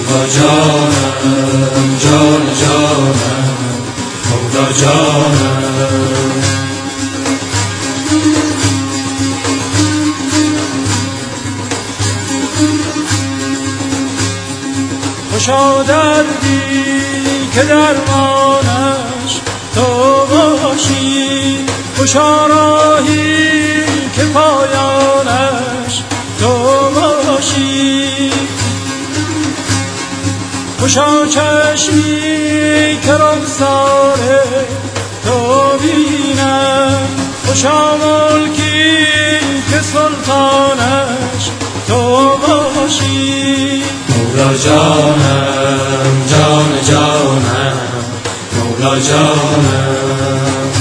مولا جانم جان جانم مولا جانم خوشا دردی که درمانش تو باشی، خوشا راهی که پایانش تو باشی، خوشا چشمی که رخسار تو بینم، خوشا ملکی که سلطانش تو باشی. مولا جانم جان جانم مولا جانم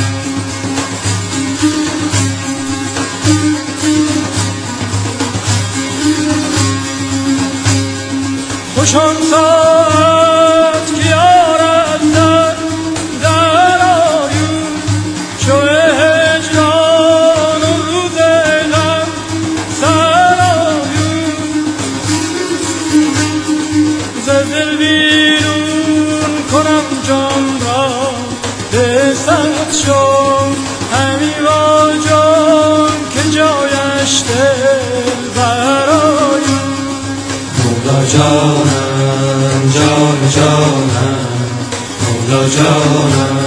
خوش آن ساعت که یارد در آیون چو هجران و روز غم سر آیون، ز دل بیرون کنم جان را به صد شم، همی با جان که جایش دل بر آیون. مولا جانم جان جانم مولا جانم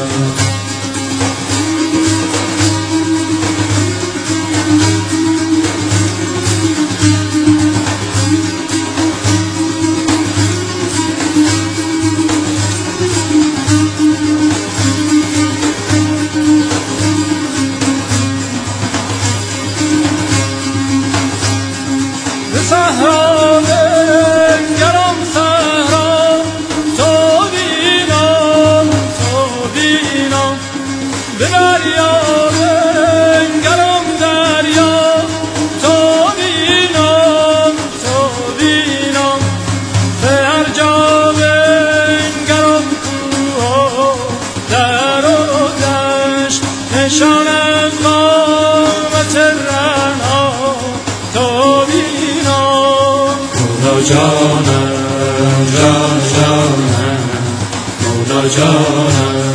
به صحرا بنگرم صحرا تو بینم تو بینم، به دریا بنگرم دریا تو بینم تو بینم، به هر جا بنگرم کوه و در و دشت نشان از قامت رعنا تو بینم. مولا جانم جان جانم مولا جانم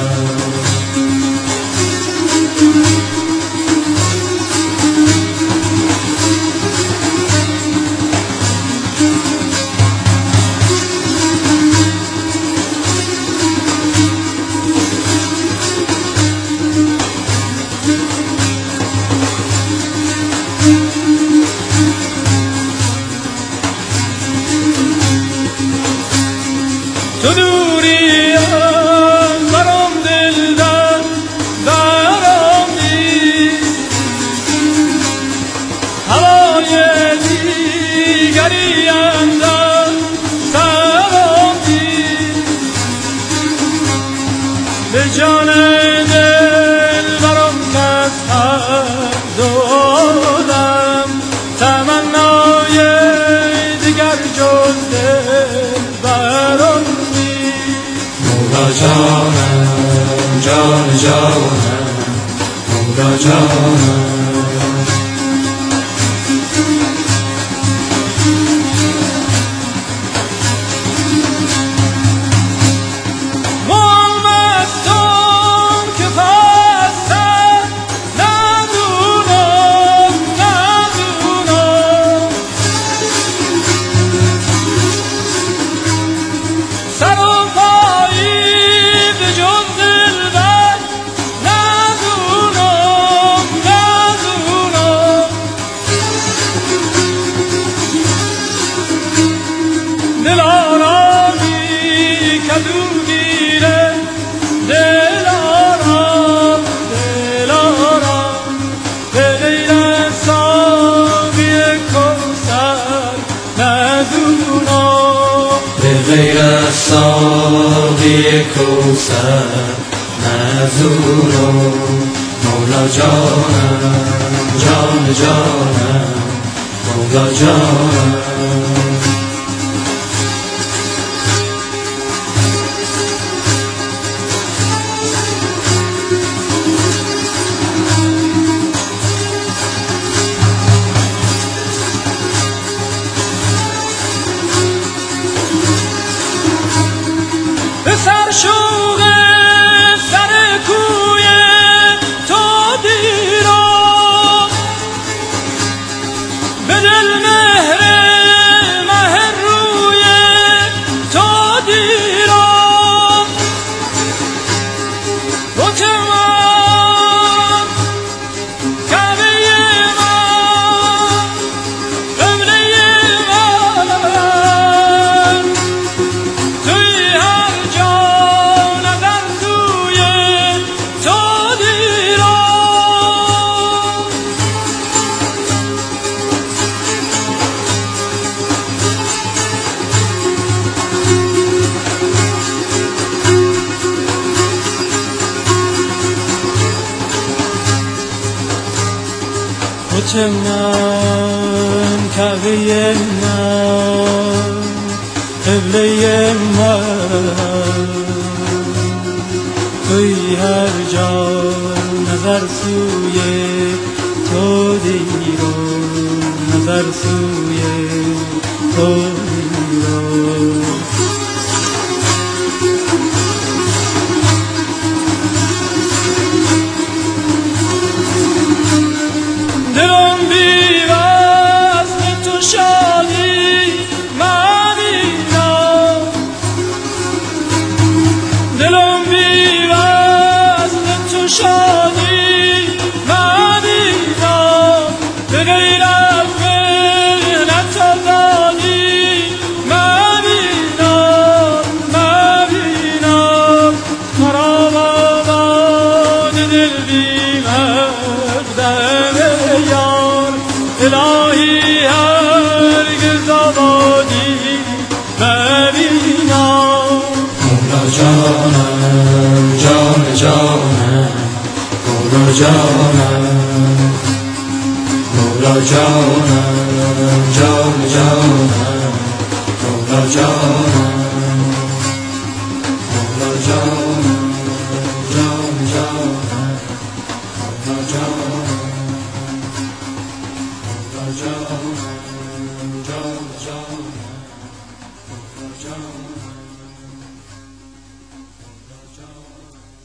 تو دوری از برام دل در برام نیست، هوای دیگری اندر سرم نیست، به جان دل برام کس هر دادم، تمنای دیگر جز دل برام. مولا جانم جان جانم مولا جانم غیر از ساقی کوثر نزورم. مولا جانم جان جانم مولا جانم بچه من، کعبه من، قبله من، توی هر جا نظر سوی تو دیرم، نظر سوی تو دیرم. دلم بی وزن تو شادی مبینم، دلم بی وزن تو شادی مبینم، به غیر از محنت آزادی مبینم، مبینم. خراب آباد دل بی مقدم یار، الهی هرگز آبادی مبینم. مولا جانم، جان جانم، مولا جانم، مولا جانم، جان جانم، مولا جانم، مولا جانم، جان جانم، مولا جانم، مولا جانم.